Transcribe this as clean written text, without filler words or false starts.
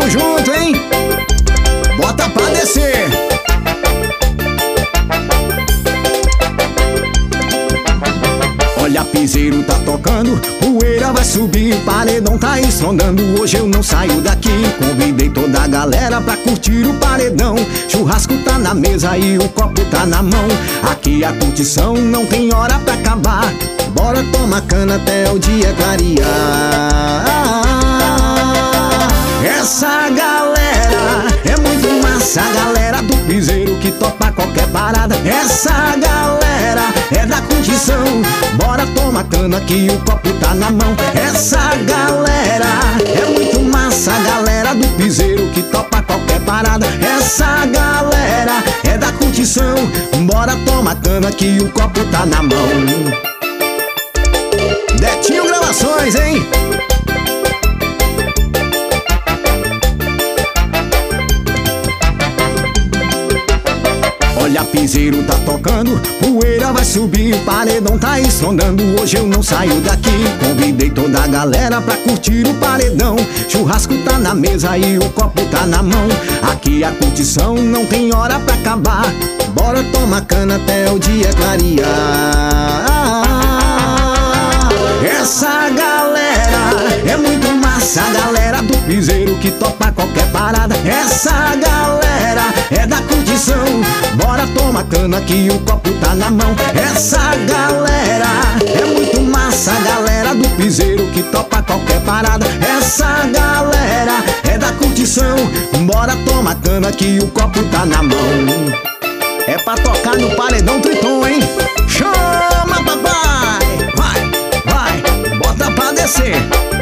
Tamo junto, hein? Bota pra descer. Olha, piseiro tá tocando, poeira vai subir, paredão tá estrondando. Hoje eu não saio daqui. Convidei toda a galera pra curtir o paredão. Churrasco tá na mesa e o copo tá na mão. Aqui a curtição não tem hora pra acabar. Bora tomar cana até o dia clarear. Essa galera é muito massa, a galera do piseiro que topa qualquer parada. Essa galera é da curtição. Bora tomar cana que o copo tá na mão. Essa galera é muito massa, a galera do piseiro que topa qualquer parada. Essa galera é da curtição. Bora tomar cana que o copo tá na mão. Detinho Gravações, hein? Olha, piseiro tá tocando, poeira vai subir, paredão tá estrondando. Hoje eu não saio daqui. Convidei toda a galera pra curtir o paredão. Churrasco tá na mesa e o copo tá na mão. Aqui a curtição não tem hora pra acabar. Bora tomar cana até o dia clarear. Essa galera é muito massa, a galera do piseiro que topa qualquer parada. Essa galera é da curtição. Bora tomar cana que o copo tá na mão. Essa galera é muito massa, a galera do piseiro que topa qualquer parada. Essa galera é da curtição. Bora tomar cana que o copo tá na mão. É pra tocar no paredão Triton, hein? Chama, papai! Vai, vai, bota pra descer.